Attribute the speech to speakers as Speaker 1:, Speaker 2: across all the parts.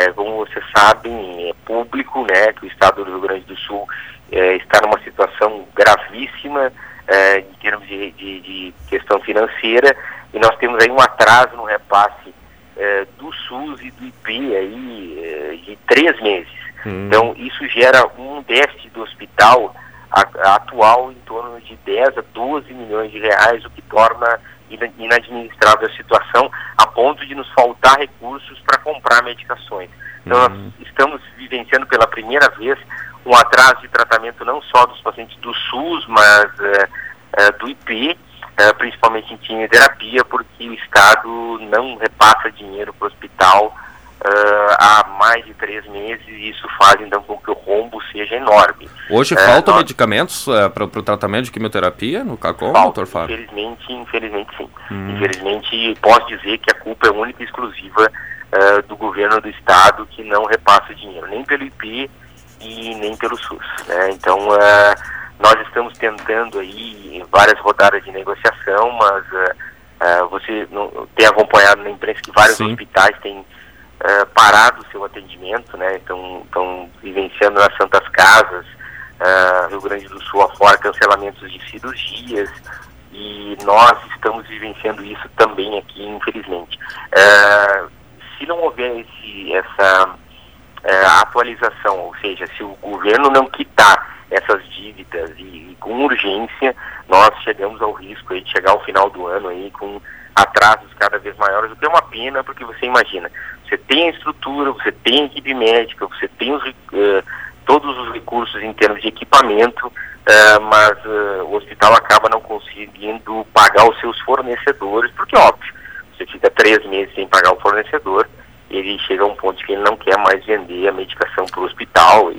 Speaker 1: Como vocês sabem, é público, né, que o estado do Rio Grande do Sul está numa situação gravíssima em termos de questão financeira, e nós temos aí um atraso no repasse do SUS e do IP aí, de 3 meses. Então, isso gera um déficit do hospital atual em torno de 10 a 12 milhões de reais, o que torna inadministrável a situação, a ponto de nos faltar recursos para comprar medicações. Então, nós estamos vivenciando pela primeira vez um atraso de tratamento não só dos pacientes do SUS, mas do IP, principalmente em quimioterapia, porque o Estado não repassa dinheiro para o hospital há mais de 3 meses, e isso faz então com que o rombo seja enorme.
Speaker 2: Hoje faltam medicamentos para o tratamento de quimioterapia no CACOM, doutor Fábio?
Speaker 1: Infelizmente sim. Infelizmente, posso dizer que a culpa é única e exclusiva do governo do Estado, que não repassa dinheiro, nem pelo IP e nem pelo SUS, né? Então, nós estamos tentando aí várias rodadas de negociação, mas você tem acompanhado na imprensa que vários hospitais têm parado o seu atendimento, né? Estão vivenciando nas Santas Casas, Rio Grande do Sul afora, cancelamentos de cirurgias, e nós estamos vivenciando isso também aqui, infelizmente. Se não houver essa atualização, ou seja, se o governo não quitar essas dívidas e com urgência, nós chegamos ao risco aí de chegar ao final do ano aí com atrasos cada vez maiores, o que é uma pena, porque você imagina, você tem a estrutura, você tem a equipe médica, você tem todos os recursos em termos de equipamento, mas o hospital acaba não conseguindo pagar os seus fornecedores, porque óbvio, você fica 3 meses sem pagar o fornecedor, ele chega a um ponto que ele não quer mais vender a medicação para o hospital,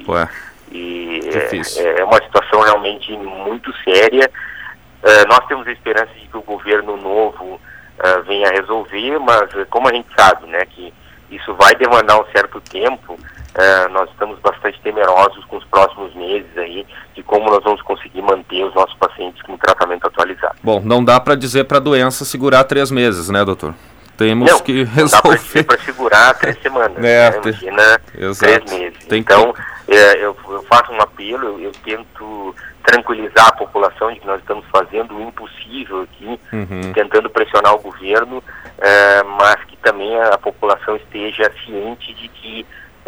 Speaker 1: e é uma situação realmente muito séria. Nós temos a esperança de que o governo novo venha a resolver, mas como a gente sabe, né, que isso vai demandar um certo tempo, nós estamos bastante temerosos com os próximos meses aí, de como nós vamos conseguir manter os nossos pacientes com tratamento atualizado.
Speaker 2: Bom, não dá para dizer para a doença segurar 3 meses, né, doutor? Temos que resolver. Não
Speaker 1: dá para dizer para segurar 3 semanas, né? Imagina 3 meses. Então, eu faço um apelo, eu tento tranquilizar a população de que nós estamos fazendo o impossível aqui, tentando pressionar o governo, mas que também a população esteja ciente de que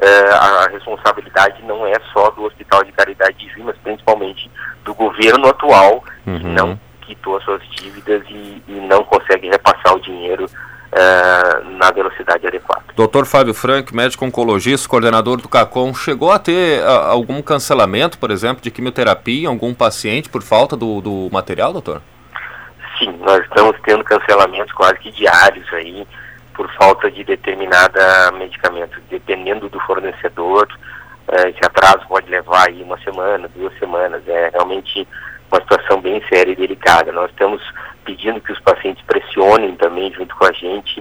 Speaker 1: a responsabilidade não é só do Hospital de Caridade de Juiz, mas principalmente do governo atual, que não quitou as suas dívidas e não consegue repassar o dinheiro na velocidade adequada.
Speaker 2: Dr. Fábio Frank, médico oncologista, coordenador do CACOM, chegou a ter algum cancelamento, por exemplo, de quimioterapia em algum paciente por falta do material, doutor?
Speaker 1: Sim, nós estamos tendo cancelamentos quase que diários aí, por falta de determinado medicamento, dependendo do fornecedor. Esse atraso pode levar aí 1 semana, 2 semanas, é realmente uma situação bem séria e delicada. Nós estamos pedindo que os pacientes pressionem também junto com a gente,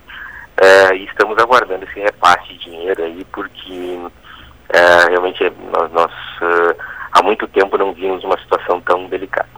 Speaker 1: e estamos aguardando esse repasse de dinheiro aí, porque realmente nós há muito tempo não vimos uma situação tão delicada.